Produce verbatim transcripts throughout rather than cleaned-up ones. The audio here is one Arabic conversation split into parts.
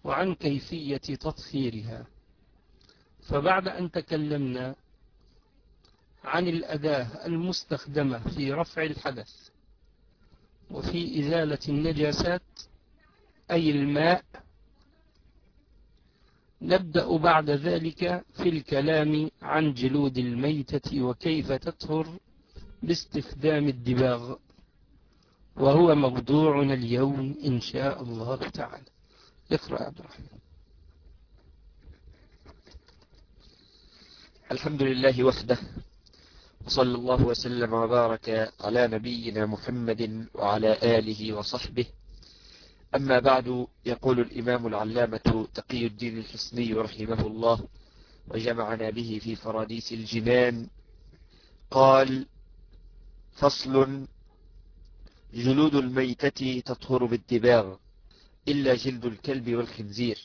وعن كيفية تطهيرها. فبعد أن تكلمنا عن الأداة المستخدمة في رفع الحدث وفي إزالة النجاسات أي الماء، نبدأ بعد ذلك في الكلام عن جلود الميتة وكيف تطهر باستخدام الدباغ، وهو موضوعنا اليوم إن شاء الله تعالى. اقرأ عبد الرحمن. الحمد لله وحده، وصلى الله وسلم وبارك على نبينا محمد وعلى آله وصحبه. أما بعد، يقول الإمام العلامة تقي الدين الحصني رحمه الله وجمعنا به في فراديس الجنان، قال: فصل: جلود الميتة تطهر بالدباغ إلا جلد الكلب والخنزير.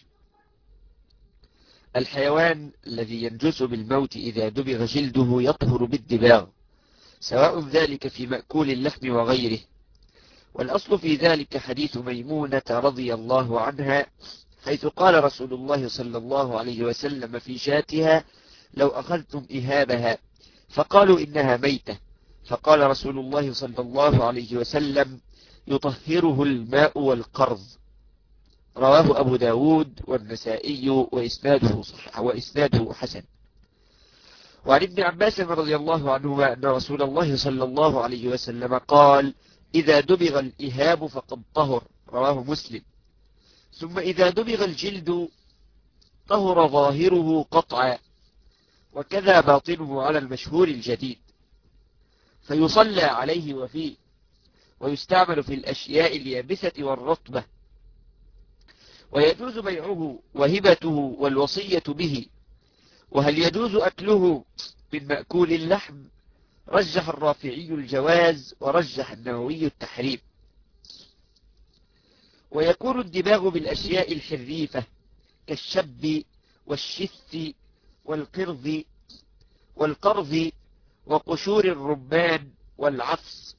الحيوان الذي ينجس بالموت إذا دبغ جلده يطهر بالدباغ، سواء ذلك في مأكول اللحم وغيره. والأصل في ذلك حديث ميمونة رضي الله عنها، حيث قال رسول الله صلى الله عليه وسلم في شاتها: لو أخذتم إهابها، فقالوا إنها ميتة، فقال رسول الله صلى الله عليه وسلم: يطهره الماء والقرض. رواه أبو داود والنسائي وإسناده صحيح وإسناده حسن. وعن ابن عباس رضي الله عنهما أن رسول الله صلى الله عليه وسلم قال: إذا دبغ الإهاب فقد طهر. رواه مسلم. ثم إذا دبغ الجلد طهر ظاهره قطعا، وكذا باطنه على المشهور الجديد، فيصلى عليه وفيه، ويستعمل في الأشياء اليابسة والرطبة، ويجوز بيعه وهبته والوصية به. وهل يجوز أكله من مأكول اللحم؟ رجح الرافعي الجواز، ورجح النووي التحريم. ويكون الدباغ بالأشياء الحريفة كالشب والشث والقرض والقرض وقشور الرمان والعفص.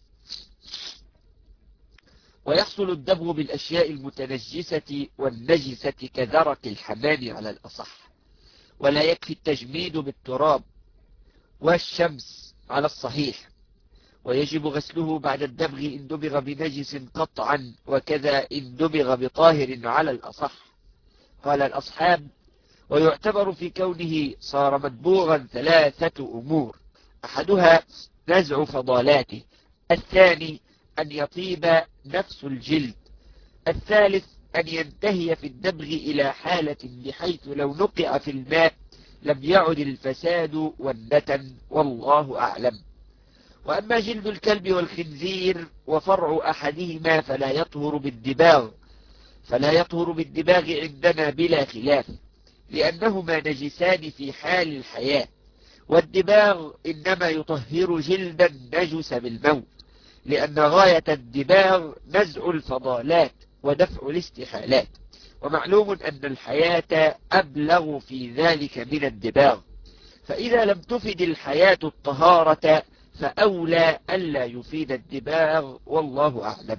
ويحصل الدبغ بالأشياء المتنجسة والنجسة كذرك الحمام على الأصح، ولا يكفي التجميد بالتراب والشمس على الصحيح. ويجب غسله بعد الدبغ إن دبغ بنجس قطعا، وكذا إن دبغ بطاهر على الأصح. قال الأصحاب: ويعتبر في كونه صار مدبوغا ثلاثة أمور: أحدها نزع فضالاته، الثاني أن يطيب نفس الجلد، الثالث أن ينتهي في الدبغ إلى حالة بحيث لو نقع في الماء لم يعد الفساد والنتن، والله أعلم. وأما جلد الكلب والخنزير وفرع أحدهما فلا يطهر بالدباغ فلا يطهر بالدباغ عندنا بلا خلاف، لأنهما نجسان في حال الحياة، والدباغ إنما يطهر جلدا نجس بالموت، لأن غاية الدباغ نزع الفضالات ودفع الاستحالات، ومعلوم أن الحياة أبلغ في ذلك من الدباغ، فإذا لم تفد الحياة الطهارة فأولى ألا يفيد الدباغ، والله أعلم.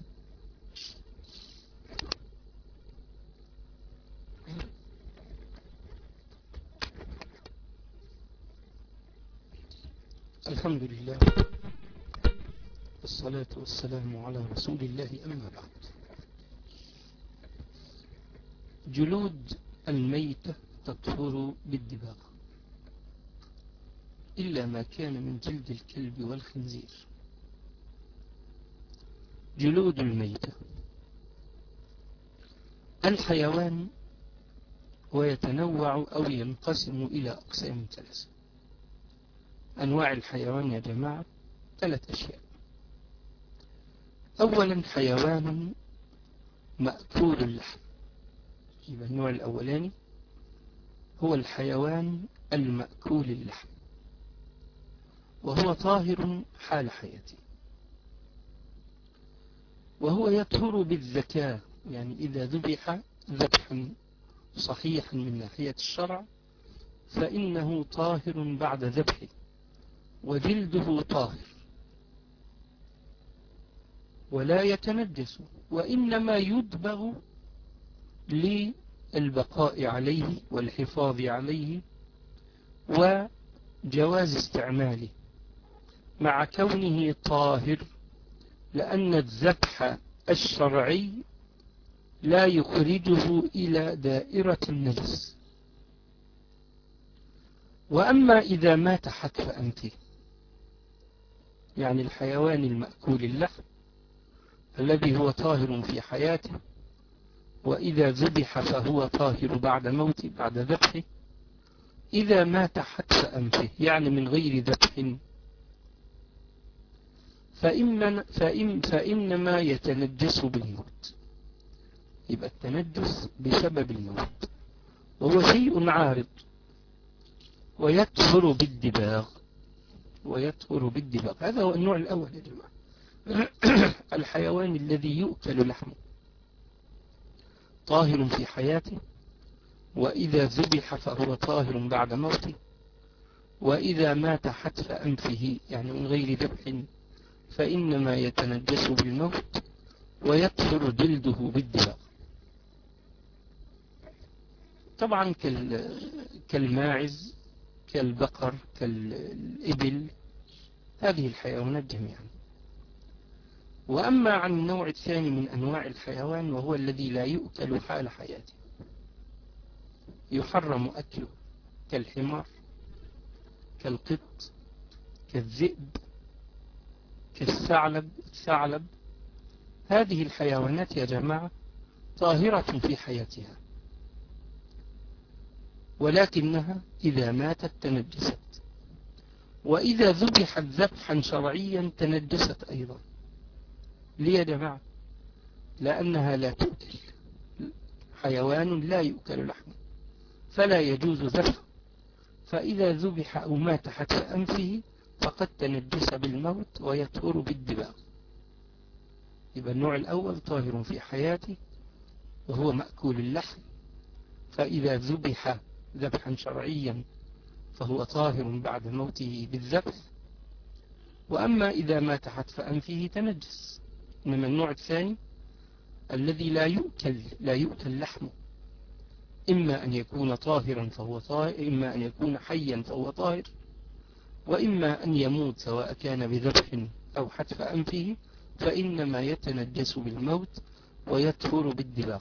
الحمد لله والصلاة والسلام على رسول الله، أما بعد. جلود الميتة تطهر بالدباغ إلا ما كان من جلد الكلب والخنزير. جلود الميتة، الحيوان ويتنوع أو ينقسم إلى أقسام ثلاثة. أنواع الحيوان يا جماعة ثلاث أشياء: أولا حيوان مأكول اللحم، يبقى النوع الأولاني هو الحيوان المأكول اللحم، وهو طاهر حال حياته، وهو يطهر بالزكاة، يعني إذا ذبح ذبحا صحيحا من ناحية الشرع فإنه طاهر بعد ذبحه، وجلده طاهر ولا يتنجس، وإنما يدبغ البقاء عليه والحفاظ عليه وجواز استعماله مع كونه طاهر، لأن الذبح الشرعي لا يخرجه إلى دائرة النجس. وأما إذا مات حتف أنفه، يعني الحيوان المأكول اللحم الذي هو طاهر في حياته، وإذا ذبح فهو طاهر بعد موته بعد ذبحه، إذا مات حتف أنفه يعني من غير ذبح فإن فإن فإنما يتنجس بالموت. يبقى التنجس بسبب الموت، وهو شيء عارض ويطهر بالدباغ ويطهر بالدباغ. هذا هو النوع الأول يا جماعة. الحيوان الذي يؤكل لحمه طاهر في حياته، وإذا ذبح فهو طاهر بعد موته، وإذا مات حتف أنفه يعني من غير ذبح فإنما يتنجس بالموت ويطهر جلده بالدباغ. طبعا كالماعز كالبقر كالإبل، هذه الحيوانات جميعا. وأما عن النوع الثاني من أنواع الحيوان وهو الذي لا يؤكل حال حياته، يحرم أكله، كالحمار كالقط كالذئب كالثعلب الثعلب. هذه الحيوانات يا جماعة طاهرة في حياتها، ولكنها إذا ماتت تنجست، وإذا ذبحت ذبحا شرعيا تنجست أيضا. ليه يا جماعة؟ لأنها لا تؤكل، حيوان لا يؤكل لحمه فلا يجوز ذبحه، فإذا ذبح أو مات حتف أنفه فقد تنجس بالموت ويطهر بالدباغ. يبقى النوع الأول طاهر في حياته وهو مأكول اللحم، فإذا ذبح ذبحا شرعيا فهو طاهر بعد موته بالذبح. وأما إذا مات حتف أنفه تنجس. إنما النوع الثاني الذي لا يؤكل لا يؤكل لحمه، إما أن يكون طاهرا فهو طاهر، إما أن يكون حيا فهو طاهر، وإما أن يموت سواء كان بذبح أو حتف أنفه فإنما يتنجس بالموت ويطهر بالدباغ.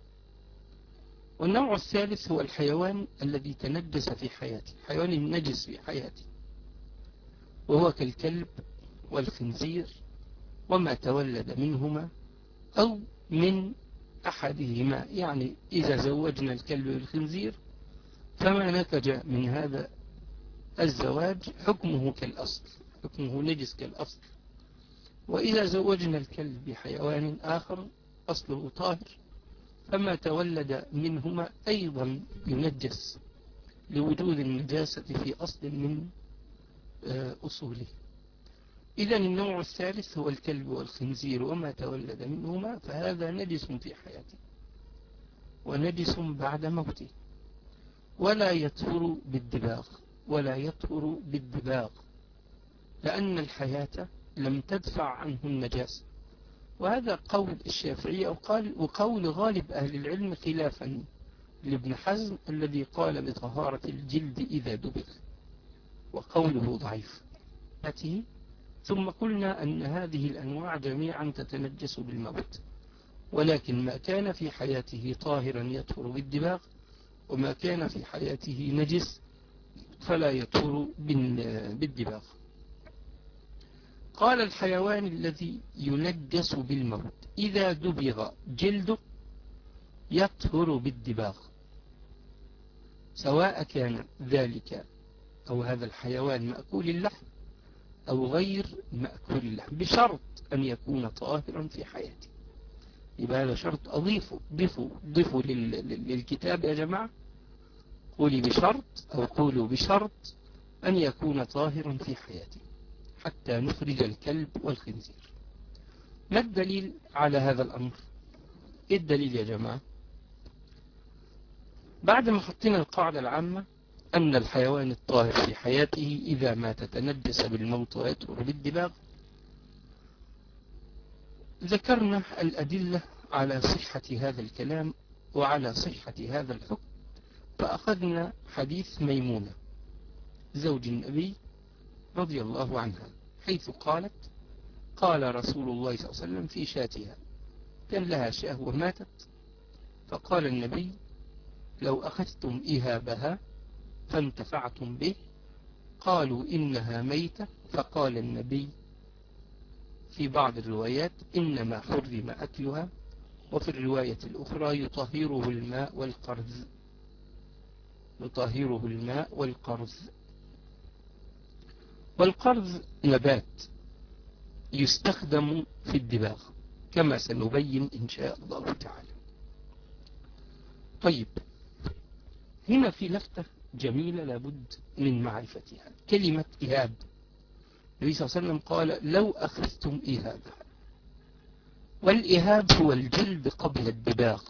والنوع الثالث هو الحيوان الذي تنجس في حياته، حيوان النجس في حياته، وهو كالكلب والخنزير وما تولد منهما أو من أحدهما. يعني إذا زوجنا الكلب والخنزير فما نتج من هذا الزواج حكمه كالأصل، حكمه نجس كالأصل. وإذا زوجنا الكلب بحيوان آخر أصله طاهر فما تولد منهما أيضا ينجس لوجود النجاسة في أصل من أصوله. إذن النوع الثالث هو الكلب والخنزير وما تولد منهما، فهذا نجس في حياته ونجس بعد موته، ولا يطهر بالدباغ ولا يطهر بالدباغ لأن الحياة لم تدفع عنه النجاسة. وهذا قول الشافعي وقول غالب أهل العلم، خلافا لابن حزم الذي قال بطهارة الجلد إذا دبغ، وقوله ضعيف. ثم قلنا أن هذه الأنواع جميعا تتنجس بالموت، ولكن ما كان في حياته طاهرا يطهر بالدباغ، وما كان في حياته نجس فلا يطهر بالدباغ. قال الحيوان الذي ينجس بالموت إذا دبغ جلده يطهر بالدباغ، سواء كان ذلك أو هذا الحيوان مأكول اللحم أو غير مأكول اللحم، بشرط أن يكون طاهرا في حياته. يبقى هذا شرط أضيفه، ضيفوا ضيفوا للكتاب يا جماعة، قولي بشرط أو قولوا بشرط أن يكون طاهرا في حياته حتى نخرج الكلب والخنزير. ما الدليل على هذا الأمر؟ إيه الدليل يا جماعة؟ بعد ما حطينا القاعدة العامة أن الحيوان الطاهر في حياته إذا ما تتنجس بالموت ويطهر بالدباغ، ذكرنا الأدلة على صحة هذا الكلام وعلى صحة هذا الحكم فأخذنا حديث ميمونة زوج النبي رضي الله عنها، حيث قالت قال رسول الله صلى الله عليه وسلم في شاتها، كان لها شاه وماتت، فقال النبي لو أخذتم إهابها فانتفعتم به، قالوا إنها ميتة، فقال النبي في بعض الروايات إنما حرم أكلها، وفي الرواية الأخرى يطهره الماء والقرز، يطهره الماء والقرز. والقرز نبات يستخدم في الدباغ كما سنبين إن شاء الله تعالى. طيب، هنا في لفتة جميلة لابد من معرفتها، كلمة إهاب. النبي صلى الله عليه وسلم قال لو أخذتم إهابا، والإهاب هو الجلد قبل الدباغ،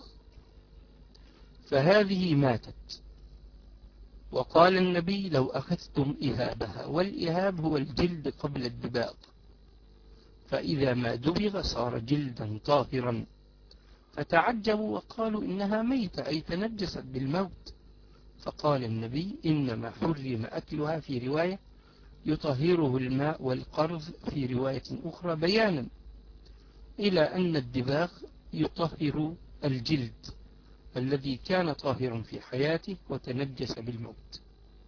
فهذه ماتت، وقال النبي لو أخذتم إهابها، والإهاب هو الجلد قبل الدباغ، فإذا ما دبغ صار جلدا طاهرا، فتعجبوا وقالوا إنها ميتة أي تنجست بالموت، فقال النبي إنما حرم أكلها في رواية يطهره الماء والقرز في رواية أخرى، بيانا إلى أن الدباغ يطهر الجلد الذي كان طاهرا في حياته وتنجس بالموت.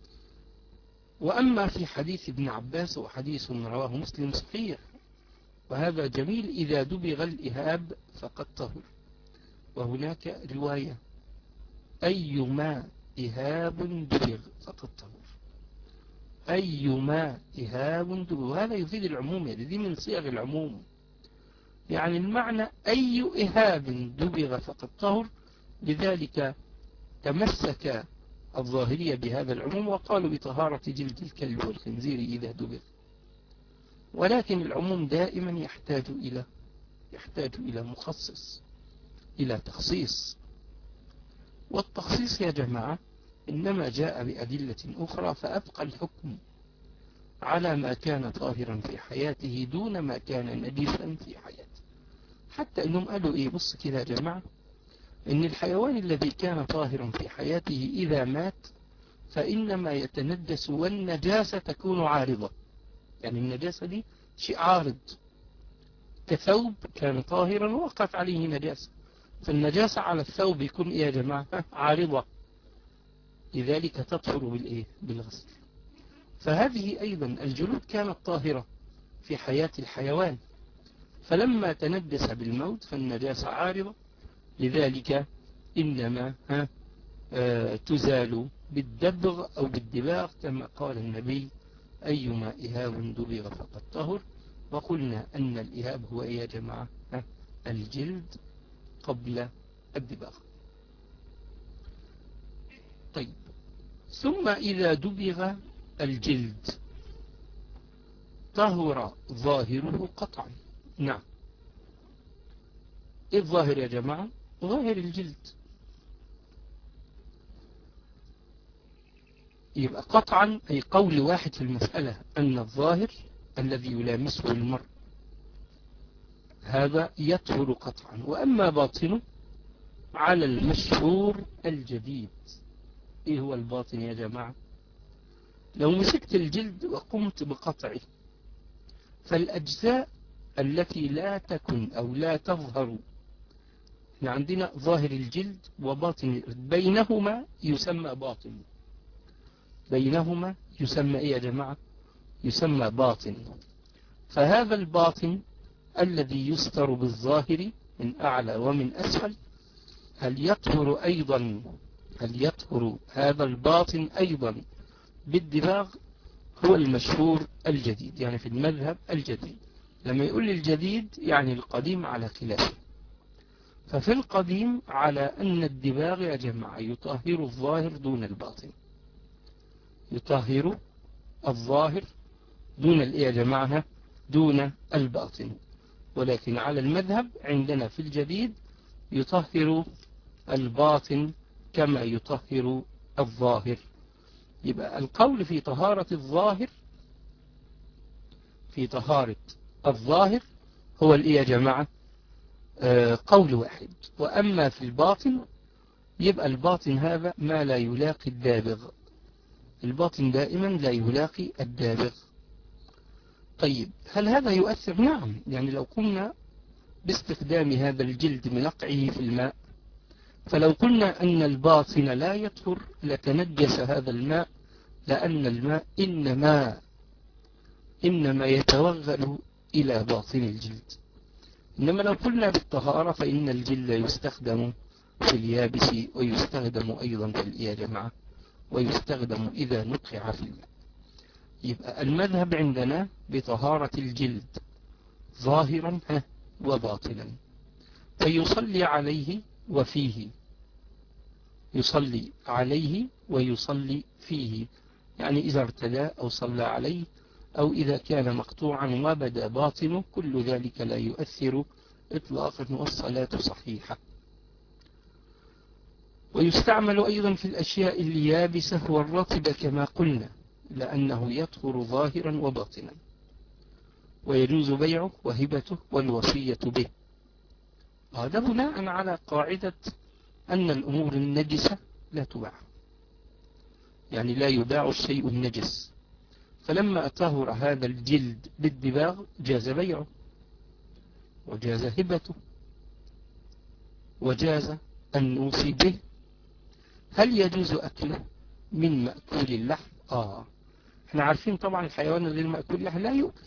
وأما في حديث ابن عباس وحديث رواه مسلم صحيح، وهذا جميل، إذا دبغ الإهاب فقد طهر، وهناك رواية أيما إهاب دبغ فقد طهر، أيما إهاب دبغ، وهذا يفيد العموم، يعني دي من صيغ العموم، يعني المعنى أي إهاب دبغ فقد طهر، لذلك تمسك الظاهرية بهذا العموم وقالوا بطهارة جلد الكلب والخنزير إذا دبغ. ولكن العموم دائما يحتاج إلى يحتاج إلى مخصص، إلى تخصيص، والتخصيص يا جماعة إنما جاء بأدلة أخرى، فأبقى الحكم على ما كان طاهرا في حياته دون ما كان نجسا في حياته. حتى إنهم قالوا إيه، بص كده يا جماعة، إن الحيوان الذي كان طاهرا في حياته إذا مات فإنما يتنجس، والنجاسة تكون عارضة، يعني النجاسة دي شيء عارض، كثوب كان طاهرا وقف عليه نجاسة، فالنجاسة على الثوب يكون إيه يا جماعة؟ عارضة، لذلك تطهر بالإيه؟ بالغسل. فهذه أيضا الجلود كانت طاهرة في حياة الحيوان، فلما تنجس بالموت فالنجاسة عارضة، لذلك إنما ها آه تزال بالدبغ أو بالدباغ، كما قال النبي أيما إهاب دبغ فقد طهر. وقلنا أن الإهاب هو إيه يا جماعة؟ ها الجلد قبل الدباغ. طيب، ثم إذا دبغ الجلد طهر ظاهره قطعا. نعم، إيه الظاهر يا جماعة؟ ظاهر الجلد، يبقى قطعا أي قول واحد في المسألة أن الظاهر الذي يلامسه المرء هذا يطهر قطعا. وأما باطنه على المشهور الجديد. إيه هو الباطن يا جماعة؟ لو مسكت الجلد وقمت بقطعه، فالأجزاء التي لا تكن أو لا تظهر، احنا عندنا ظاهر الجلد وباطن، بينهما يسمى باطن، بينهما يسمى إيه يا جماعة؟ يسمى باطن. فهذا الباطن الذي يستر بالظاهر من أعلى ومن أسفل، هل يطهر أيضا هل يطهر هذا الباطن أيضا بالدباغ؟ هو المشهور الجديد، يعني في المذهب الجديد. لما يقول الجديد يعني القديم على خلافه. ففي القديم على أن الدباغ يا جماعة يطهر الظاهر دون الباطن، يطهر الظاهر دون الإيه يا جماعة؟ دون الباطن. ولكن على المذهب عندنا في الجديد يطهر الباطن كما يطهر الظاهر. يبقى القول في طهارة الظاهر في طهارة الظاهر هو الإيه يا جماعة؟ آه قول واحد. وأما في الباطن يبقى الباطن هذا ما لا يلاقي الدابغ، الباطن دائما لا يلاقي الدابغ. طيب هل هذا يؤثر؟ نعم، يعني لو قمنا باستخدام هذا الجلد منقعه في الماء، فلو قلنا أن الباطن لا يطهر لتنجس هذا الماء، لأن الماء إنما إنما يتوغل إلى باطن الجلد. إنما لو قلنا بالطهارة فإن الجلد يستخدم في اليابس ويستخدم أيضا في يا جماعة ويستخدم إذا نقع في الماء. يبقى المذهب عندنا بطهارة الجلد ظاهرا وباطنا، فيصلي عليه وفيه، يصلي عليه ويصلي فيه، يعني إذا ارتدى أو صلى عليه أو إذا كان مقطوعا وبدا باطنه، كل ذلك لا يؤثر إطلاقا والصلاة صحيحة. ويستعمل أيضا في الأشياء اليابسة والرطبة كما قلنا، لأنه يطهر ظاهرا وباطنا، ويجوز بيعه وهبته والوصية به. هذا بناء على قاعدة أن الأمور النجسة لا تباع، يعني لا يباع الشيء النجس. فلما طهر هذا الجلد بالدباغ جاز بيعه وجاز هبته وجاز أن نوصي به. هل يجوز أكله من مأكول اللحم؟ آه احنا عارفين طبعا الحيوان غير مأكول اللحم لا يؤكل،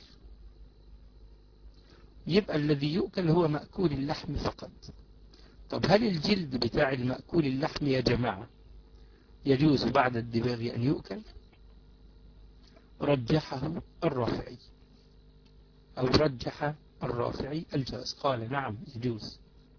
يبقى الذي يؤكل هو مأكول اللحم فقط. طب هل الجلد بتاع المأكول اللحم يا جماعة يجوز بعد الدباغ أن يؤكل؟ رجحه الرافعي أو رجح الرافعي الجواز، قال نعم يجوز.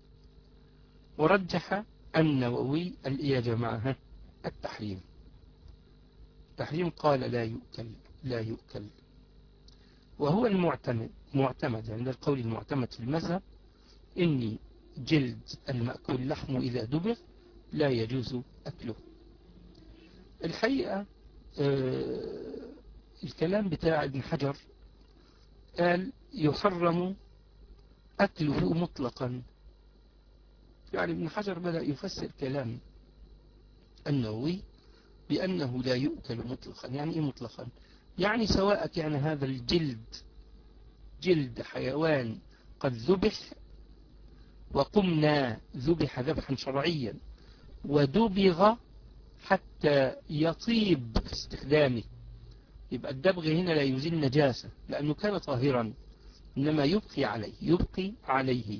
ورجح النووي يا جماعة التحريم، التحريم قال لا يؤكل لا يؤكل. وهو المعتمد معتمد عند القول المعتمد في المذهب إني جلد المأكول لحمه إذا دبغ لا يجوز أكله. الحقيقة آه الكلام بتاع ابن حجر قال يحرم أكله مطلقا، يعني ابن حجر بدأ يفسر كلام النووي بأنه لا يؤكل مطلقا. يعني إيه مطلقا؟ يعني سواء كان هذا الجلد جلد حيوان قد ذبح وقمنا ذبح ذبحا شرعيا ودبغ حتى يطيب في استخدامه، يبقى الدبغ هنا لا يزيل نجاسة لأنه كان طاهرا، إنما يبقي عليه يبقي عليه.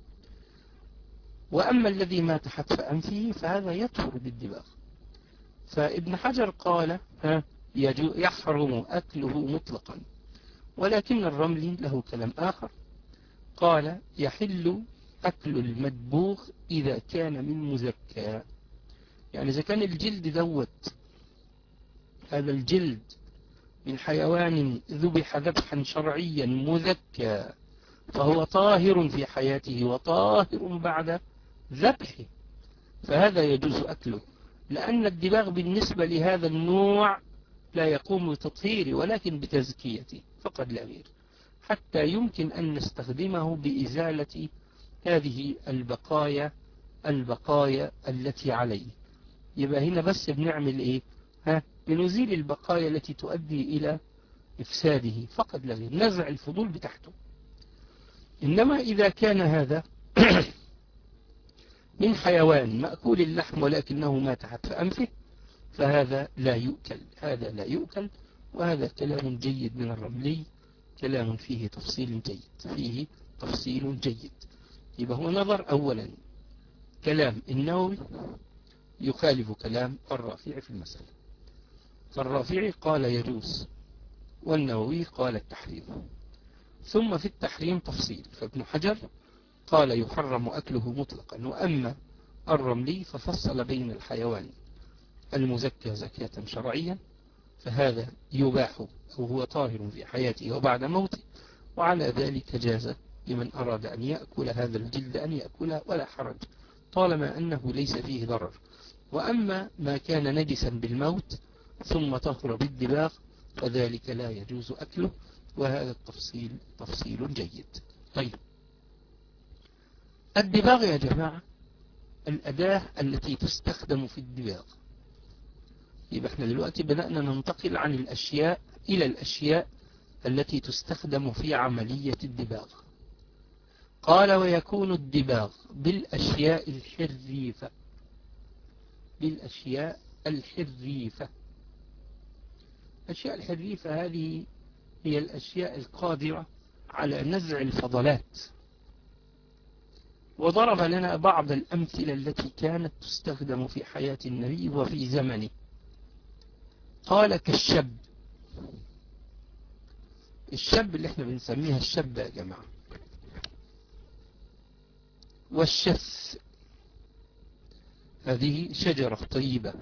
وأما الذي مات حتف أنفه فهذا يطهر بالدباغ. فابن حجر قال ها يحرم أكله مطلقا، ولكن الرملي له كلام آخر، قال يحل أكل المدبوغ إذا كان من مزكى، يعني إذا كان الجلد دوت هذا الجلد من حيوان ذبح ذبحا شرعيا مزكى فهو طاهر في حياته وطاهر بعد ذبحه، فهذا يجوز أكله، لأن الدباغ بالنسبة لهذا النوع لا يقوم بتطهيره ولكن بتزكيته فقط لا غير، حتى يمكن أن نستخدمه بإزالة هذه البقايا البقايا التي عليه. يبقى هنا بس بنعمل إيه؟ ها بنزيل البقايا التي تؤدي إلى إفساده فقط لا غير، نزع الفضول بتاعته. إنما إذا كان هذا من حيوان مأكول اللحم ولكنه مات حتف أنفه فهذا لا يؤكل، هذا لا يؤكل. وهذا كلام جيد من الرملي، كلام فيه تفصيل جيد فيه تفصيل جيد. يبقى هو نظر أولا كلام النووي يخالف كلام الرافعي في المسألة، فالرافعي قال يجوز والنووي قال التحريم. ثم في التحريم تفصيل، فابن حجر قال يحرم أكله مطلقا، وأما الرملي ففصل بين الحيوان المزكى زكاة شرعيا فهذا يباح أو هو طاهر في حياته وبعد موته، وعلى ذلك جاز لمن أراد أن يأكل هذا الجلد أن يأكله ولا حرج طالما أنه ليس فيه ضرر. وأما ما كان نجسا بالموت ثم طهر بالدباغ فذلك لا يجوز أكله، وهذا التفصيل تفصيل جيد. طيب الدباغ يا جماعة الأداة التي تستخدم في الدباغ. يبقى احنا دلوقتي بدأنا ننتقل عن الأشياء إلى الأشياء التي تستخدم في عملية الدباغ. قال ويكون الدباغ بالأشياء الحريفة. بالأشياء الحريفة. الأشياء الحريفة هذه هي الأشياء القادرة على نزع الفضلات، وضرب لنا بعض الأمثلة التي كانت تستخدم في حياة النبي وفي زمنه. قال كالشب. الشب اللي احنا بنسميها الشب يا جماعة. والشث، هذه شجرة طيبة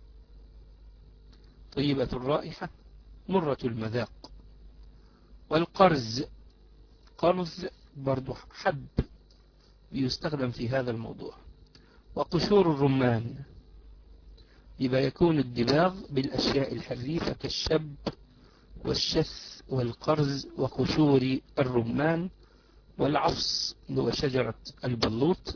طيبة الرائحة مرة المذاق. والقرز، قرز برضو حب يستخدم في هذا الموضوع. وقشور الرمان. يبقى يكون الدباغ بالأشياء الحريفة كالشب والشث والقرز وقشور الرمان والعفص اللي هو شجرة البلوط.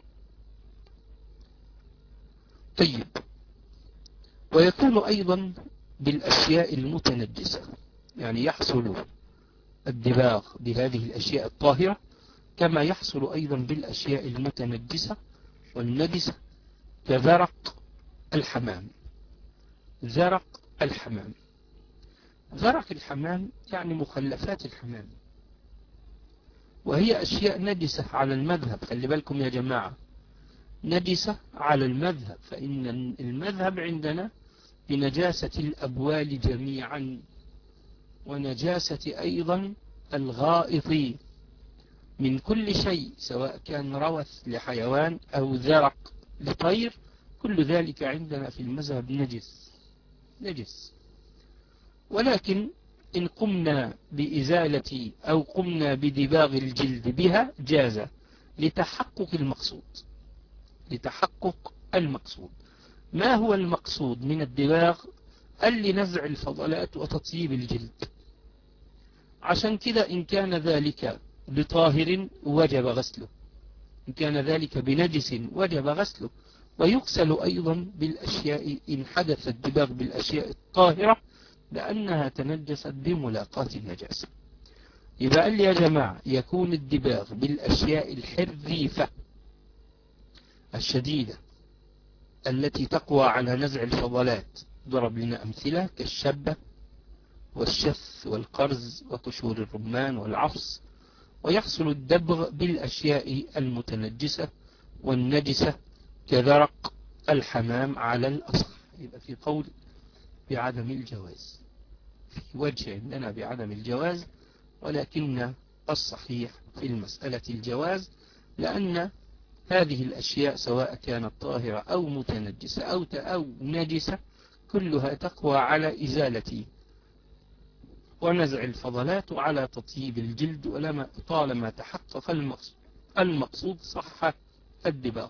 طيب، ويكون أيضا بالأشياء المتنجسة، يعني يحصل الدباغ بهذه الأشياء الطاهرة كما يحصل أيضا بالأشياء المتنجسة والنجسة كزرق الحمام. زرق الحمام. زرق الحمام يعني مخلفات الحمام، وهي أشياء نجسة على المذهب. خلي بالكم يا جماعة، نجسة على المذهب، فإن المذهب عندنا بنجاسة الأبوال جميعا، ونجاسة أيضا الغائط من كل شيء، سواء كان روث لحيوان أو زرق لطير، كل ذلك عندنا في المذهب نجس نجس. ولكن إن قمنا بإزالة أو قمنا بدباغ الجلد بها جاز لتحقق المقصود. لتحقق المقصود. ما هو المقصود من الدباغ؟ قال لنزع الفضلات وتطيب الجلد. عشان كده إن كان ذلك بطاهر وجب غسله، إن كان ذلك بنجس وجب غسله. ويغسل أيضا بالأشياء إن حدث الدباغ بالأشياء الطاهرة لأنها تنجست بملاقاة النجاسة. يبقى قال لي يا جماعة يكون الدباغ بالأشياء الحريفة الشديدة التي تقوى على نزع الفضلات. ضرب لنا أمثلة كالشبة والشث والقرز وقشور الرمان والعفص. ويحصل الدبغ بالأشياء المتنجسة والنجسة كذرق الحمام على الأصح. يبقى في قول بعدم الجواز، في وجه عندنا بعدم الجواز، ولكن الصحيح في المسألة الجواز، لأن هذه الأشياء سواء كانت طاهرة أو متنجسة أو أو نجسة كلها تقوى على إزالة ونزع الفضلات وعلى تطيب الجلد، ولما طالما تحقق المقصود المقصود صح الدباغ.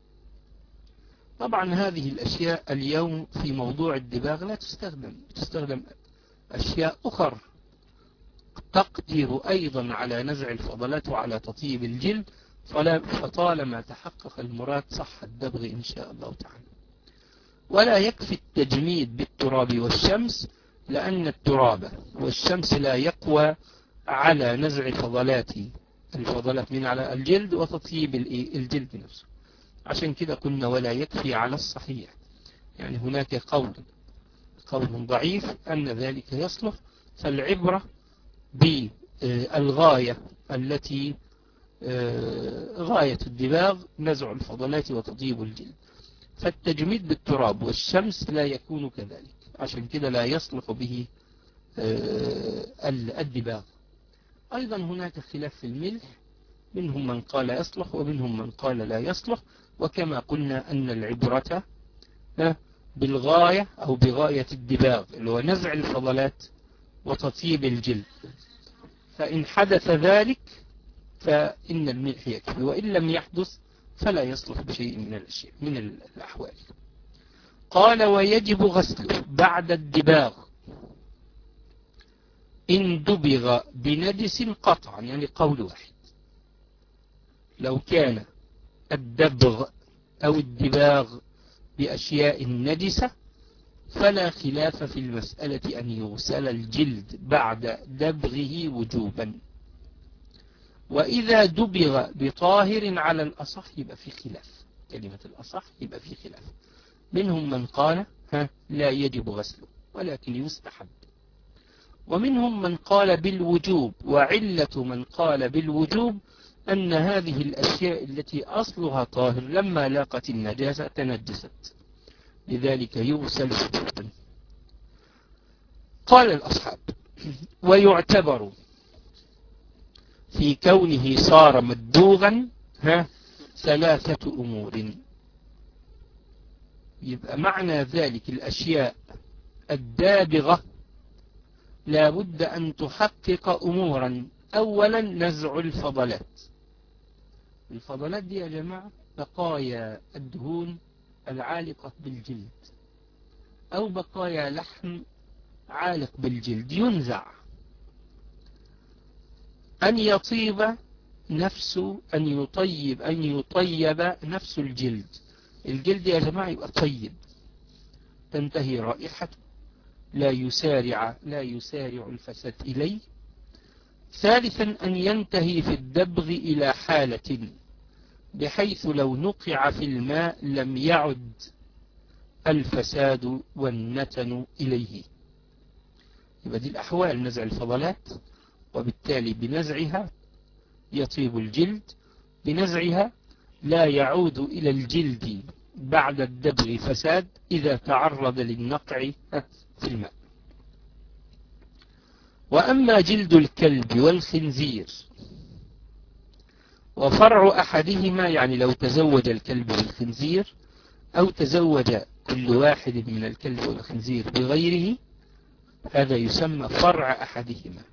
طبعا هذه الأشياء اليوم في موضوع الدباغ لا تستخدم، تستخدم أشياء أخرى تقدر أيضا على نزع الفضلات وعلى تطيب الجلد، فطالما تحقق المراد صح الدبغ إن شاء الله تعالى. ولا يكفي التجميد بالتراب والشمس، لأن التراب والشمس لا يقوى على نزع فضلات الفضلات من على الجلد وتطيب الجلد نفسه. عشان كده قلنا ولا يكفي على الصحيح، يعني هناك قول قول ضعيف أن ذلك يصلح. فالعبرة بالغاية التي غاية الدباغ نزع الفضلات وتطيب الجلد. فالتجميد بالتراب والشمس لا يكون كذلك، عشان كده لا يصلح به الدباغ. أيضا هناك خلاف في الملح، منهم من قال يصلح ومنهم من قال لا يصلح. وكما قلنا أن العبرة بالغاية أو بغاية الدباغ اللي هو نزع الفضلات وتطيب الجلد، فإن حدث ذلك فإن الملح يكفي، وإن لم يحدث فلا يصلح بشيء من الأشياء من الأحوال. قال ويجب غسله بعد الدباغ إن دبغ بنجس قطعا، يعني قول واحد. لو كان الدبغ أو الدباغ بأشياء نجسة فلا خلاف في المسألة أن يغسل الجلد بعد دبغه وجوبا. وإذا دبغ بطاهر على الأصح يبقى في خلاف، كلمة الأصح يبقى في خلاف. منهم من قال ها لا يجب غسله ولكن يستحب، ومنهم من قال بالوجوب، وعلة من قال بالوجوب أن هذه الأشياء التي أصلها طاهر لما لاقت النجاسة تنجست، لذلك يغسل وجوبا. قال الأصحاب: ويعتبر في كونه صار مدبوغا ها ثلاثة أمور. يبقى معنى ذلك الأشياء الدابغة لا بد أن تحقق أمورا. أولا نزع الفضلات. الفضلات دي يا جماعة بقايا الدهون العالقة بالجلد أو بقايا لحم عالق بالجلد ينزع. أن يطيب نفس أن يطيب أن يطيب نفس الجلد. الجلد يا جماعة يبقى طيب، تنتهي رائحته، لا يسارع لا يسارع الفساد إليه. ثالثا أن ينتهي في الدبغ إلى حالة بحيث لو نقع في الماء لم يعد الفساد والنتن إليه. يبقى دي الأحوال: نزع الفضلات، وبالتالي بنزعها يطيب الجلد، بنزعها لا يعود إلى الجلد بعد الدبغ فساد إذا تعرض للنقع في الماء. وأما جلد الكلب والخنزير وفرع أحدهما، يعني لو تزوج الكلب والخنزير أو تزوج كل واحد من الكلب والخنزير بغيره، هذا يسمى فرع أحدهما،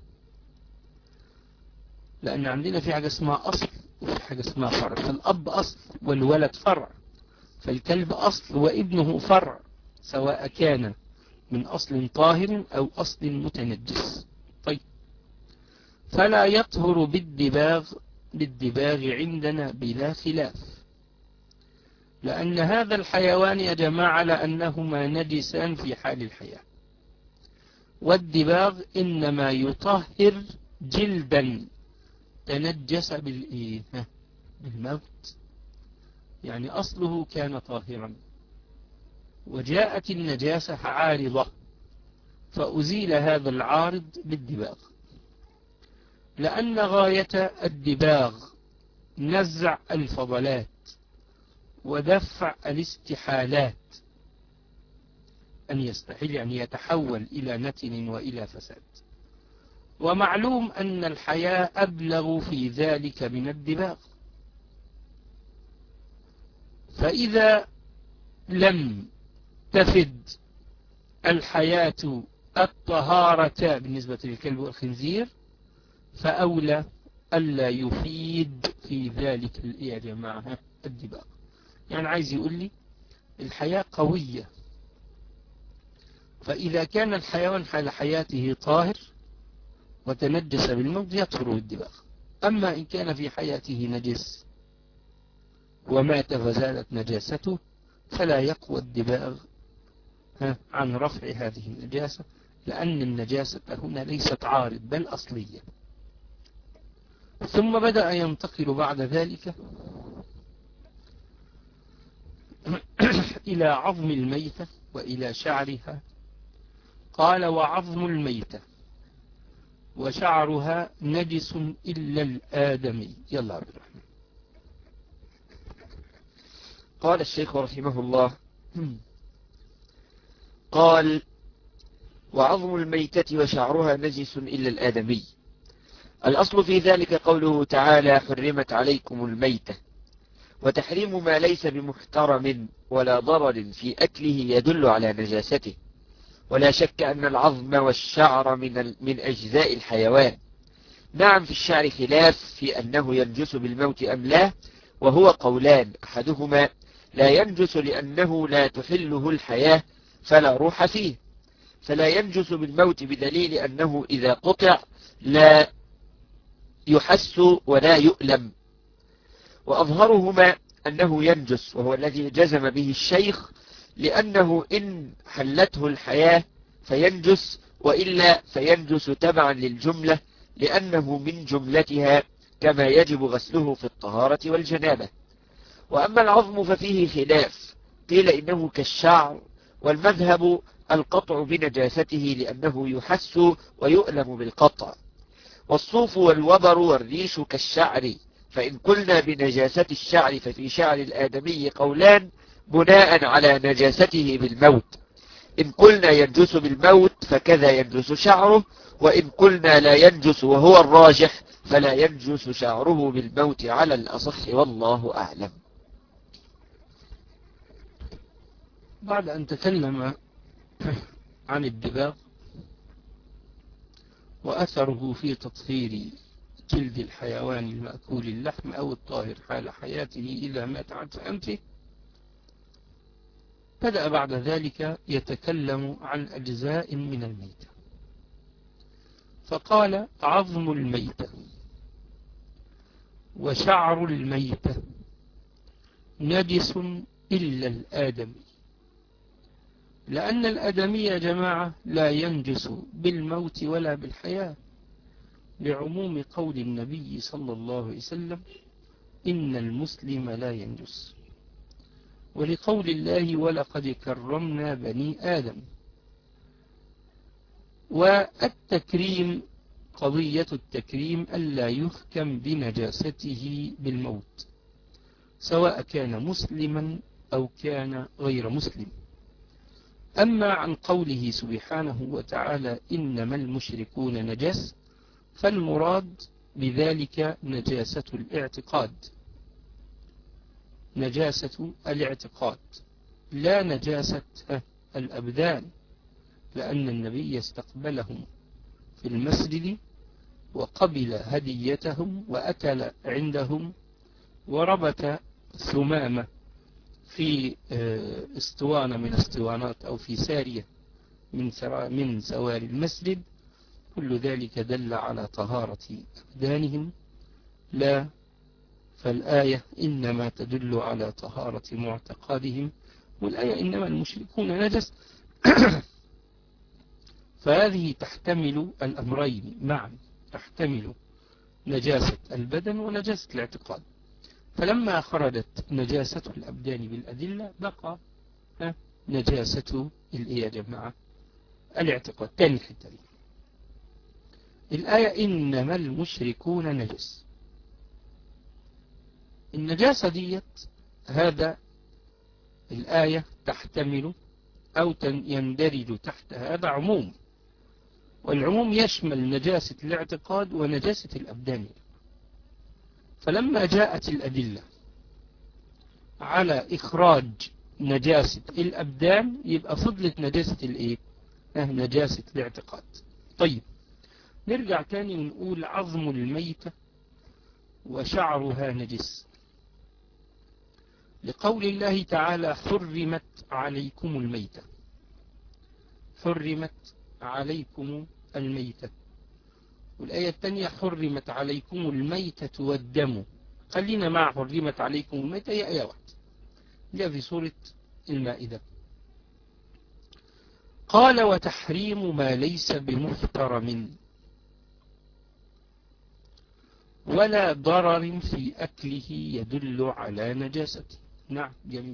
لأن عندنا في حاجة اسمها أصل وفي حاجة اسمها فرع. فالأب أصل والولد فرع، فالكلب أصل وابنه فرع، سواء كان من أصل طاهر أو أصل متنجس. طيب، فلا يطهر بالدباغ بالدباغ عندنا بلا خلاف، لأن هذا الحيوان يا جماعة لأنهما نجسان في حال الحياة، والدباغ إنما يطهر جلدا تنجس بالإيه؟ بالموت، يعني أصله كان طاهرا وجاءت النجاسة عارضة فأزيل هذا العارض بالدباغ، لأن غاية الدباغ نزع الفضلات ودفع الاستحالات. أن يستحيل يعني يتحول إلى نتن وإلى فساد. ومعلوم أن الحياة أبلغ في ذلك من الدباغ، فإذا لم تفد الحياة الطهارة بالنسبة للكلب والخنزير فأولى ألا يفيد في ذلك يا جماعة الدباغ. يعني عايز يقول لي الحياة قوية، فإذا كان الحيوان حال حياته طاهر وتنجس بالموت يطهر بالدباغ. أما إن كان في حياته نجس ومات فزالت نجاسته فلا يقوى الدباغ عن رفع هذه النجاسة، لأن النجاسة هنا ليست عارض بل أصلية. ثم بدأ ينتقل بعد ذلك إلى عظم الميتة وإلى شعرها. قال: وعظم الميتة وشعرها نجس إلا الآدمي. يلا عبد الرحمن. قال الشيخ رحمه الله: قال: وعظم الميتة وشعرها نجس إلا الآدمي. الأصل في ذلك قوله تعالى: حرمت عليكم الميتة. وتحريم ما ليس بمحترم ولا ضرر في أكله يدل على نجاسته. ولا شك أن العظم والشعر من من أجزاء الحيوان. نعم، في الشعر خلاف في أنه ينجس بالموت أم لا، وهو قولان: أحدهما لا ينجس لأنه لا تحله الحياة فلا روح فيه، فلا ينجس بالموت بدليل أنه إذا قطع لا يحس ولا يؤلم. وأظهرهما أنه ينجس، وهو الذي جزم به الشيخ، لأنه إن حلته الحياة فينجس، وإلا فينجس تبعا للجملة، لأنه من جملتها كما يجب غسله في الطهارة والجنابة. وأما العظم ففيه خلاف، قيل إنه كالشعر، والمذهب القطع بنجاسته لأنه يحس ويؤلم بالقطع. والصوف والوبر والريش كالشعر، فإن قلنا بنجاسة الشعر ففي شعر الآدمي قولان بناء على نجاسته بالموت. إن قلنا ينجس بالموت فكذا ينجس شعره، وإن قلنا لا ينجس وهو الراجح فلا ينجس شعره بالموت على الأصح، والله أعلم. بعد أن تكلم عن الدباغ وأثره في تطهير جلد الحيوان المأكول اللحم أو الطاهر حال حياته إذا مات عن أنفه، بدأ بعد ذلك يتكلم عن أجزاء من الميتة، فقال: عظم الميتة وشعر الميتة نجس إلا الآدمي، لأن الآدمي يا جماعة لا ينجس بالموت ولا بالحياة، لعموم قول النبي صلى الله عليه وسلم: إن المسلم لا ينجس، ولقول الله: ولقد كرمنا بني آدم. والتكريم، قضية التكريم ألا يحكم بنجاسته بالموت، سواء كان مسلما أو كان غير مسلم. أما عن قوله سبحانه وتعالى: إنما المشركون نجس، فالمراد بذلك نجاسة الاعتقاد، نجاسة الاعتقاد لا نجاسة الأبدان، لأن النبي استقبلهم في المسجد وقبل هديتهم وأكل عندهم وربط ثمامة في اسطوانة من اسطوانات أو في سارية من من سواري المسجد. كل ذلك دل على طهارة أبدانهم، لا فالآية إنما تدل على طهارة معتقدهم، والآية إنما المشركون نجس فهذه تحتمل الأمرين معا، تحتمل نجاسة البدن ونجاسة الاعتقاد. فلما خرجت نجاسة الأبدان بالأدلة بقى نجاسة الإيه يا جماعة الاعتقاد. تاني الحتة دي، الآية إنما المشركون نجس، النجاسة ديت هذا الآية تحتمل أو يندرج تحت هذا عموم، والعموم يشمل نجاسة الاعتقاد ونجاسة الأبدان. فلما جاءت الأدلة على إخراج نجاسة الأبدان يبقى فضلت نجاسة الإيه؟ نجاسة الاعتقاد. طيب نرجع تاني ونقول: عظم الميتة وشعرها نجس، لقول الله تعالى: حرمت عليكم الميتة، حرمت عليكم الميتة. والآية الثانية: حرمت عليكم الميتة والدم. خلينا مع حرمت عليكم الميتة، هي آية واحدة جاء في سورة المائدة. قال: وتحريم ما ليس بمحترم ولا ضرر في أكله يدل على نجاسته. نعم جميل.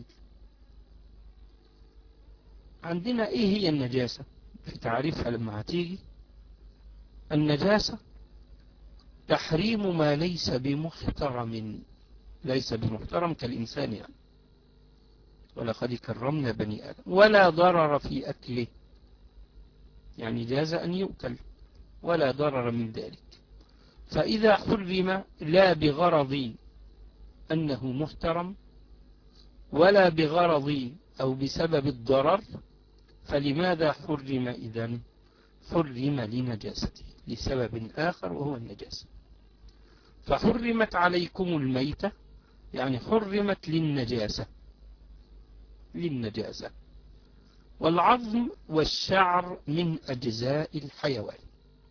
عندنا إيه هي النجاسة في تعريفها لما هتيجي؟ النجاسة تحريم ما ليس بمحترم، ليس بمحترم كالإنسان يعني، ولقد كرمنا بني آدم، ولا ضرر في أكله، يعني جاز أن يؤكل ولا ضرر من ذلك. فإذا حرم لا بغرض أنه محترم ولا بغرض أو بسبب الضرر، فلماذا حرم إذن؟ حرم لنجاسته، لسبب آخر وهو النجاسة. فحرمت عليكم الميتة يعني حرمت للنجاسة، للنجاسة. والعظم والشعر من أجزاء الحيوان.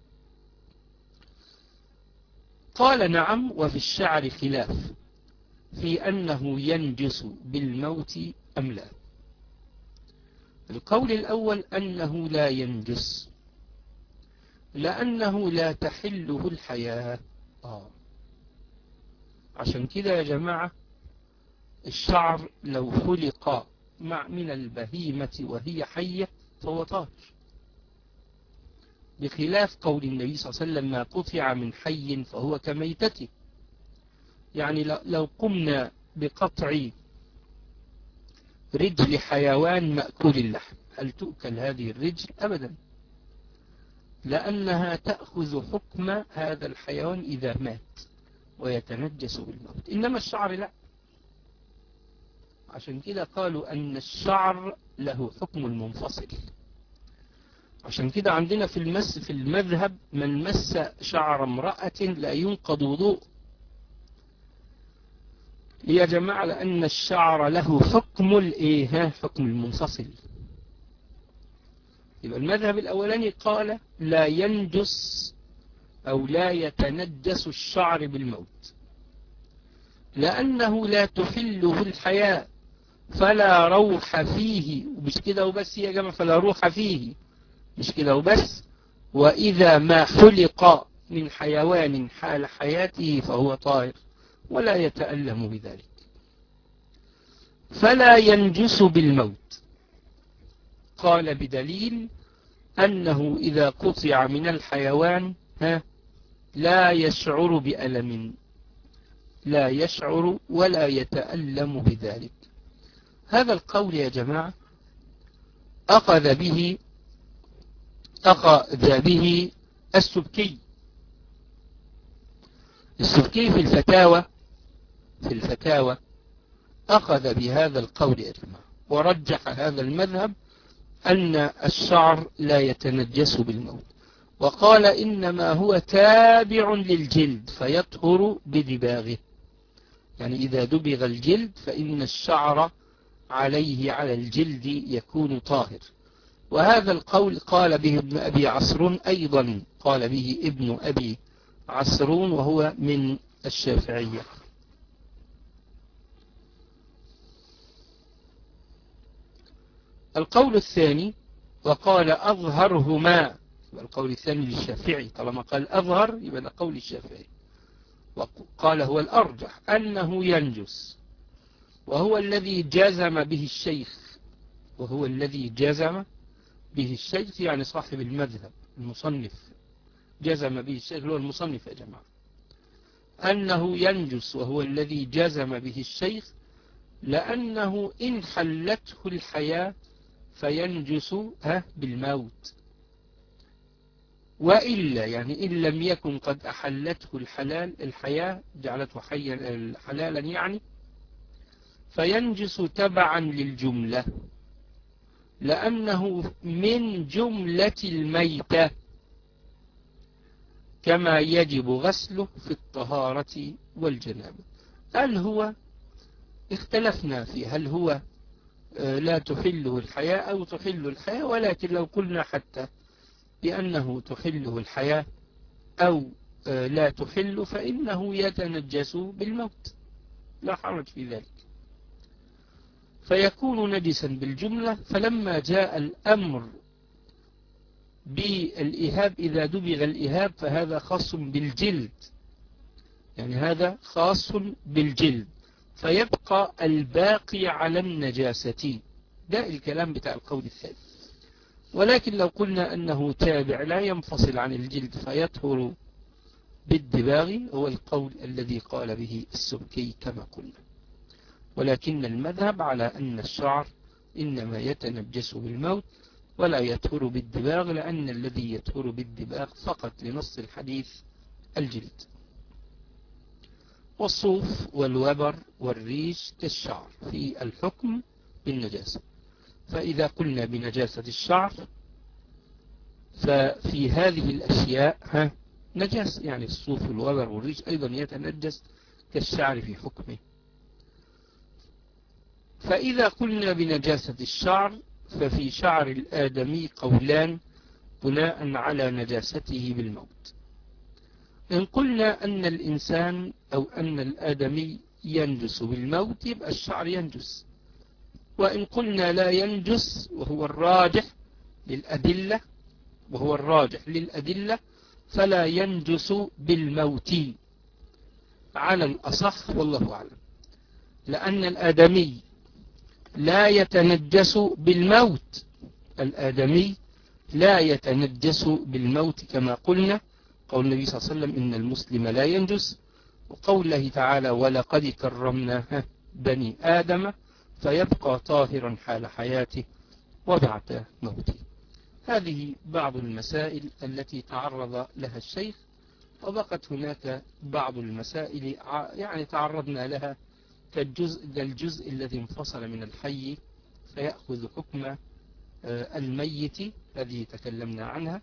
قال: نعم، وفي الشعر خلاف، في أنه ينجس بالموت أم لا. القول الأول أنه لا ينجس لأنه لا تحله الحياة. آه. عشان كده يا جماعة الشعر لو خلق مع من البهيمة وهي حية فهو طاهر، بخلاف قول النبي صلى الله عليه وسلم ما قطع من حي فهو كميتته. يعني لو قمنا بقطع رجل حيوان مأكول اللحم هل تؤكل هذه الرجل؟ أبدا، لأنها تأخذ حكم هذا الحيوان إذا مات ويتنجس بالموت، إنما الشعر لا. عشان كده قالوا أن الشعر له حكم المنفصل. عشان كده عندنا في المس في المذهب من مس شعر امرأة لا ينقض وضوء. يا جماعة لأن الشعر له حكم الإيه؟ حكم المنفصل. يبقى المذهب الأولاني قال لا ينجس أو لا يتنجس الشعر بالموت لأنه لا تحله الحياة فلا روح فيه. مش كده وبس يا جماعة، فلا روح فيه مش كده وبس، وإذا ما حلق من حيوان حال حياته فهو طاهر ولا يتألم بذلك، فلا ينجس بالموت. قال بدليل أنه إذا قطع من الحيوان ها لا يشعر بألم، لا يشعر ولا يتألم بذلك. هذا القول يا جماعة أخذ به أخذ به السبكي. السبكي في الفتاوى في الفتاوى أخذ بهذا القول يا جماعة ورجح هذا المذهب أن الشعر لا يتنجس بالموت، وقال إنما هو تابع للجلد فيطهر بدباغه. يعني إذا دبغ الجلد فإن الشعر عليه على الجلد يكون طاهر. وهذا القول قال به ابن أبي عصرون، أيضا قال به ابن أبي عصرون وهو من الشافعية. القول الثاني وقال أظهرهما، القول الثاني للشافعي، طالما قال أظهر يبقى ده قول الشافعي، وقال هو الأرجح أنه ينجس، وهو الذي جزم به الشيخ وهو الذي جزم به الشيخ يعني صاحب المذهب المصنف، جزم به الشيخ هو المصنف يا جماعة أنه ينجس، وهو الذي جزم به الشيخ، لأنه إن حلته الحياة فينجس ها بالموت، وإلا يعني إن لم يكن قد أحلته الحلال الحياة جعلته حيا حلالا يعني فينجس تبعا للجملة، لأنه من جملة الميتة كما يجب غسله في الطهارة والجنابة. هل هو اختلفنا فيه هل هو لا تحله الحياة أو تحل الحياة، ولكن لو قلنا حتى بأنه تحله الحياة أو لا تحل فإنه يتنجس بالموت لا حرج في ذلك، فيكون نجسا بالجملة. فلما جاء الأمر بالإهاب إذا دبغ الإهاب فهذا خاص بالجلد، يعني هذا خاص بالجلد، فيبقى الباقي على النجاسة. ده الكلام بتاع القول الثاني. ولكن لو قلنا أنه تابع لا ينفصل عن الجلد فيطهر بالدباغ هو القول الذي قال به السبكي كما قلنا. ولكن المذهب على أن الشعر إنما يتنجس بالموت ولا يطهر بالدباغ، لأن الذي يطهر بالدباغ فقط لنص الحديث الجلد. والصوف والوبر والريش كالشعر في الحكم بالنجاسة. فإذا قلنا بنجاسة الشعر ففي هذه الأشياء ها نجاسة، يعني الصوف والوبر والريش أيضا يتنجس كالشعر في حكمه. فإذا قلنا بنجاسة الشعر ففي شعر الآدمي قولان بناء على نجاسته بالموت. إن قلنا أن الإنسان أو أن الآدمي ينجس بالموت يبقى الشعر ينجس. وإن قلنا لا ينجس وهو الراجح للأدلة وهو الراجح للأدلة فلا ينجس بالموت على الأصح والله أعلم، لأن الآدمي لا يتنجس بالموت، الآدمي لا يتنجس بالموت كما قلنا، قول النبي صلى الله عليه وسلم إن المسلم لا ينجس، وقول الله تعالى ولقد كرمنا بني آدم فيبقى طاهرا حال حياته وبعد موته. هذه بعض المسائل التي تعرض لها الشيخ، وبقت هناك بعض المسائل يعني تعرضنا لها كالجزء الجزء الذي انفصل من الحي فيأخذ حكم الميت الذي تكلمنا عنها،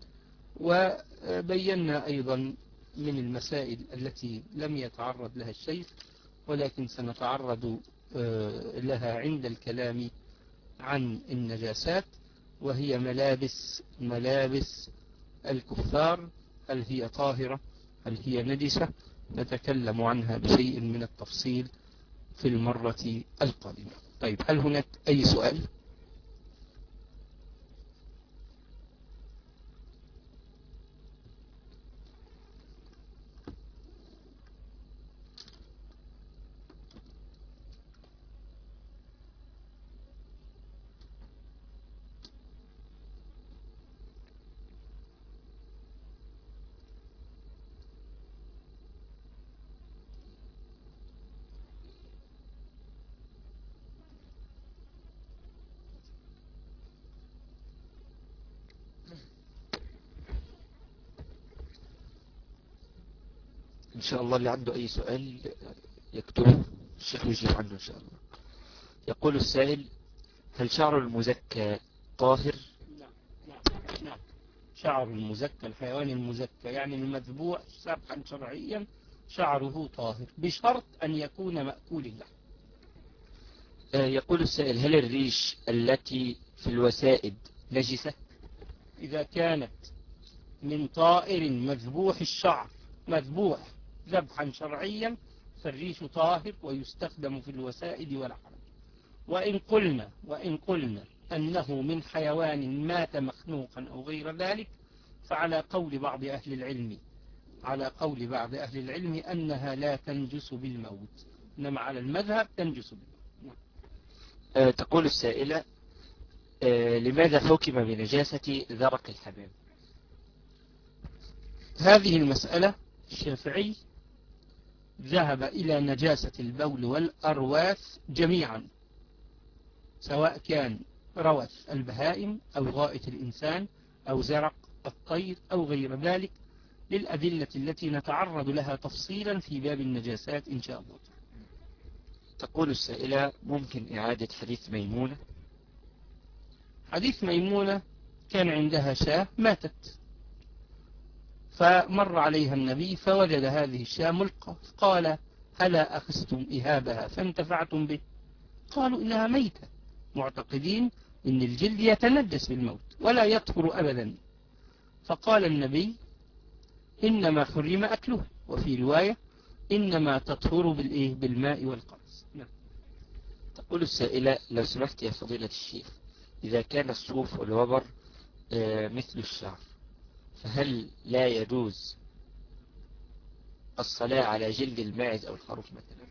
وبينا أيضا من المسائل التي لم يتعرض لها الشيخ ولكن سنتعرض لها عند الكلام عن النجاسات، وهي ملابس ملابس الكفار، هل هي طاهرة هل هي نجسة، نتكلم عنها بشيء من التفصيل في المرة القادمة. طيب، هل هناك أي سؤال؟ إن شاء الله اللي عنده أي سؤال يكتبه الشيخ يجيب عنه إن شاء الله. يقول السائل: هل شعر المزكى طاهر؟ نعم نعم نعم شعر المزكى الحيوان المزكى يعني المذبوح ذبحا شرعيا شعره طاهر بشرط أن يكون مأكول اللحم. يقول السائل: هل الريش التي في الوسائد نجسة؟ إذا كانت من طائر مذبوح الشعر مذبوح ذبحا شرعيا فالريش طاهر ويستخدم في الوسائد ولا حرج. وإن قلنا وإن قلنا أنه من حيوان مات مخنوقا أو غير ذلك فعلى قول بعض أهل العلم على قول بعض أهل العلم أنها لا تنجس بالموت، إنما على المذهب تنجس بالموت. أه تقول السائلة: أه لماذا حكم بنجاسة ذرق الحمام؟ هذه المسألة الشافعي ذهب إلى نجاسة البول والأرواث جميعا، سواء كان روث البهائم أو غائط الإنسان أو زرق الطير أو غير ذلك، للأدلة التي نتعرض لها تفصيلا في باب النجاسات إن شاء الله. تقول السائلة: ممكن إعادة حديث ميمونة؟ حديث ميمونة كان عندها شاة ماتت، فمر عليها النبي فوجد هذه الشاة ملقى، قال: هلا أخذتم إهابها فانتفعتم به؟ قالوا: إنها ميتة، معتقدين إن الجلد يتنجس بالموت ولا يطهر أبدا. فقال النبي: إنما حرم أكله، وفي رواية إنما تطهر بالإيه بالماء والقرص. نعم. تقول السائلة: لو سمحت يا فضيلة الشيخ، إذا كان الصوف والوبر مثل الشعر فهل لا يجوز الصلاة على جلد الماعز أو الخروف مثلا؟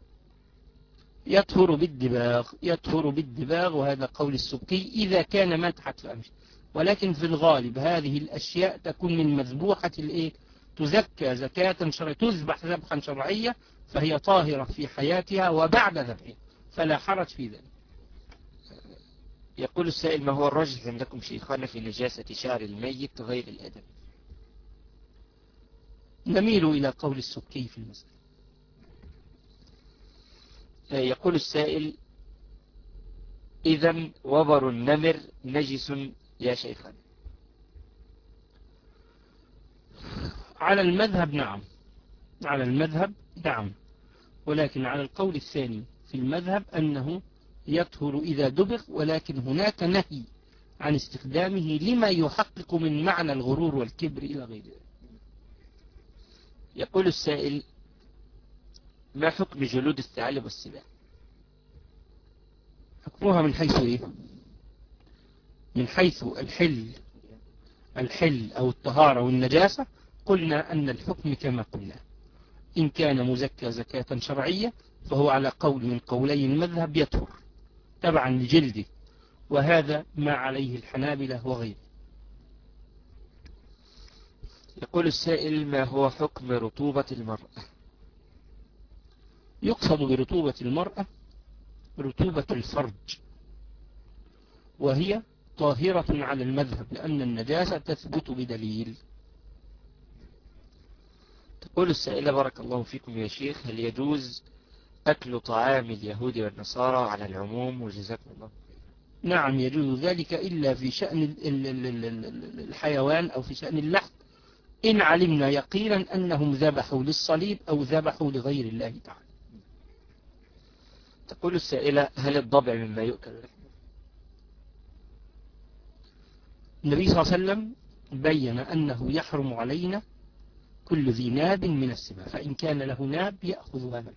يطهر بالدباغ يطهر بالدباغ وهذا قول السبكي إذا كان ما تحت فأمشي، ولكن في الغالب هذه الأشياء تكون من مذبوحة الإيه تزكى زكاة شرعية، تذبح ذبحا شرعية فهي طاهرة في حياتها وبعد ذبحها، فلا حرج في ذلك. يقول السائل: ما هو الراجح عندكم شيخان في نجاسة شعر الميت غير الأدم؟ نميل إلى قول السبكي في المسألة. يقول السائل: إذن وبر النمر نجس يا شيخان؟ على المذهب نعم على المذهب نعم ولكن على القول الثاني في المذهب أنه يطهر إذا دبغ، ولكن هناك نهي عن استخدامه لما يحقق من معنى الغرور والكبر إلى غير ذلك. يقول السائل: ما حكم جلود الثعالب والسباع؟ حكمها من حيث إيه؟ من حيث الحل الحل أو الطهارة والنجاسة، قلنا أن الحكم كما قلنا، إن كان مزكى زكاة شرعية فهو على قول من قولي المذهب يطهر تبعا لجلده، وهذا ما عليه الحنابلة وغيره. يقول السائل: ما هو حكم رطوبة المرأة؟ يقصد برطوبة المرأة رطوبة الفرج، وهي طاهرة على المذهب لأن النجاسة تثبت بدليل. تقول السائلة: بارك الله فيكم يا شيخ، هل يجوز أكل طعام اليهود والنصارى على العموم وجزاكم الله؟ نعم يجوز ذلك، إلا في شأن الحيوان أو في شأن اللحم، إن علمنا يقينا أنهم ذبحوا للصليب أو ذبحوا لغير الله تعالى. تقول السائلة: هل الضبع مما يؤكل لحمه؟ النبي صلى الله عليه وسلم بين أنه يحرم علينا كل ذي ناب من السباع، فإن كان له ناب يأخذها منه.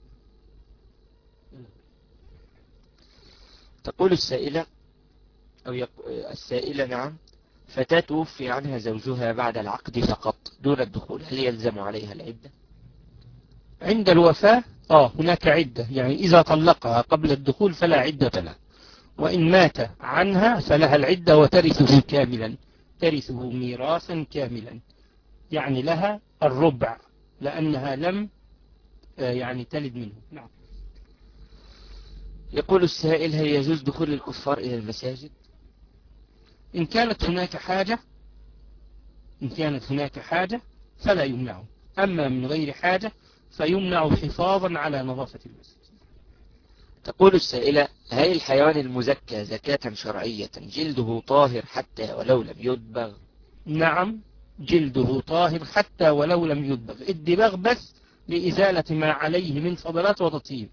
تقول السائلة أو يق... السائلة: نعم، فتاة توفي عنها زوجها بعد العقد فقط دون الدخول، هل يلزم عليها العدة؟ عند الوفاة آه هناك عدة، يعني إذا طلقها قبل الدخول فلا عدة لها، وإن مات عنها فلها العدة وترثه كاملا، ترثه ميراثا كاملا، يعني لها الربع لأنها لم يعني تلد منه. نعم. يقول السائل: هل يجوز دخول الكفار إلى المساجد؟ إن كانت هناك حاجة إن كانت هناك حاجة فلا يمنع، أما من غير حاجة فيمنع حفاظا على نظافة المسجد. تقول السائلة: هل الحيوان المزكى زكاة شرعية جلده طاهر حتى ولو لم يدبغ؟ نعم، جلده طاهر حتى ولو لم يدبغ، الدباغ بس لإزالة ما عليه من فضلات وتطيب.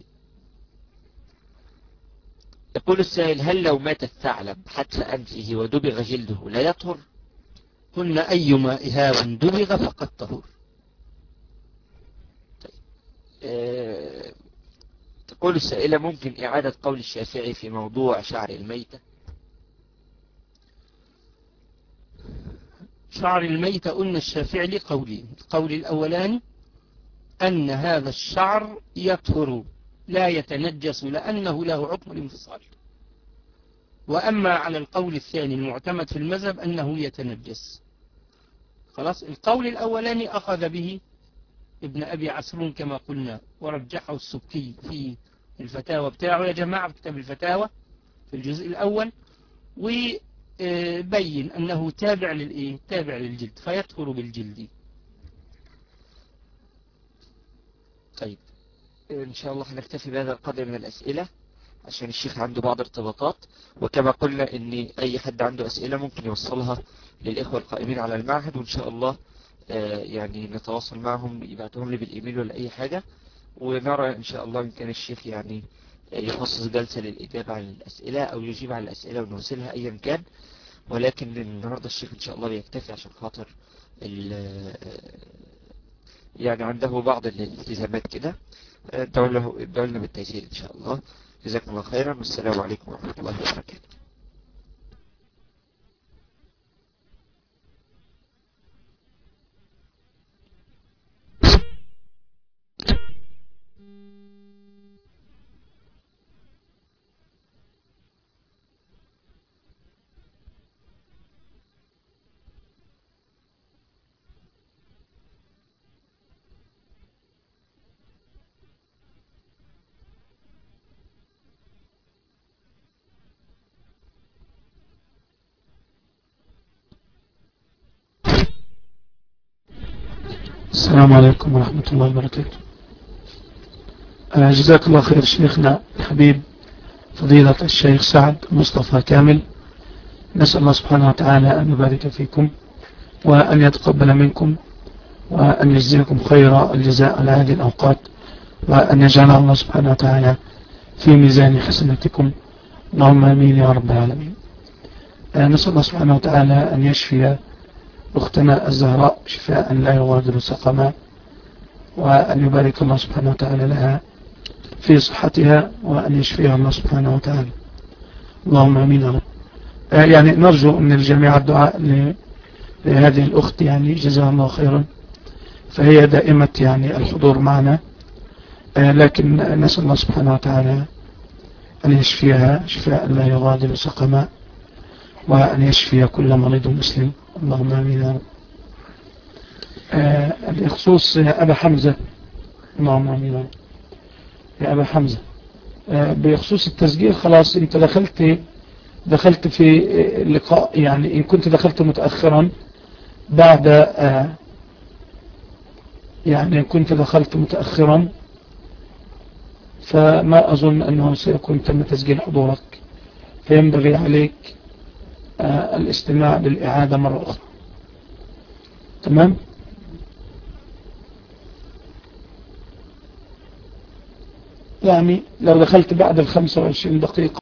يقول السائل: هل لو مات الثعلب حتف أنفه ودبغ جلده لا يطهر؟ قلنا أيما إهاب دبغ فقد طهور. طيب. أه... تقول السائلة: ممكن إعادة قول الشافعي في موضوع شعر الميتة؟ شعر الميتة قلنا الشافعي لقولين، القول الأولاني أن هذا الشعر يطهر لا يتنجس لأنه له حكم الانفصال، وأما على القول الثاني المعتمد في المذهب أنه يتنجس. خلاص، القول الأولاني أخذ به ابن أبي عسرون كما قلنا، ورجحه السبكي في الفتاوى بتاعه يا جماعة في كتاب الفتاوى في الجزء الأول، وبين أنه تابع للإيه؟ تابع للجلد فيطهر بالجلد. طيب إن شاء الله هنكتفي بهذا القدر من الأسئلة عشان الشيخ عنده بعض ارتباطات، وكما قلنا ان اي حد عنده اسئلة ممكن يوصلها للاخوة القائمين على المعهد، وان شاء الله يعني نتواصل معهم يبعتهم لي بالايميل ولا اي حاجة، ونرى ان شاء الله ان كان الشيخ يعني يخصص جلسة للاجابة عن الاسئلة او يجيب عن الاسئلة ونرسلها ايا كان. ولكن النهاردة الشيخ ان شاء الله بيكتفي عشان خاطر يعني عنده بعض الالتزامات كده. ادعوا له ادعوا لنا بالتيسير ان شاء الله. جزاكم الله خيرا، والسلام عليكم ورحمة الله وبركاته. السلام عليكم ورحمة الله وبركاته. جزاك الله خير شيخنا الحبيب فضيلة الشيخ سعد مصطفى كامل. نسأل الله سبحانه وتعالى أن يبارك فيكم وأن يتقبل منكم وأن يجزيكم خير الجزاء على هذه الأوقات، وأن يجعلها الله سبحانه وتعالى في ميزان حسناتكم، اللهم آمين يا رب العالمين. نسأل الله سبحانه وتعالى أن يشفي أختنا الزهراء شفاء لا يغادر سقما، وأن يبارك الله سبحانه وتعالى لها في صحتها وأن يشفيها الله سبحانه وتعالى. اللهم امين يا رب. يعني نرجو أن الجميع الدعاء لهذه الأخت، يعني جزاها الله خيرا، فهي دائمة يعني الحضور معنا، لكن نسأل الله سبحانه وتعالى أن يشفيها شفاء لا يغادر سقما، وأن يشفي كل مريض مسلم. اللهم امين يا رب. بخصوص أبا حمزة، اللهم امين يا رب. يا أبا حمزة، بخصوص التسجيل خلاص انت دخلت دخلت في اللقاء، يعني ان كنت دخلت متأخرا بعد يعني ان كنت دخلت متأخرا فما اظن انه سيكون تم تسجيل حضورك، فينبغي عليك الاستماع للإعادة مرة اخرى. تمام؟ يعني لو دخلت بعد الخمسة وعشرين دقيقة